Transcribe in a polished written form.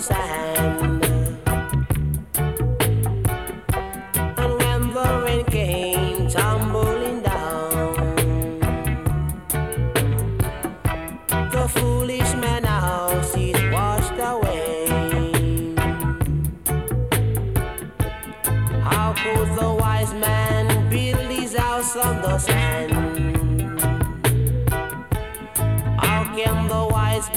sand. And when the rain came tumbling down, the foolish man houses washed away. How could the wise man build his house on the sand?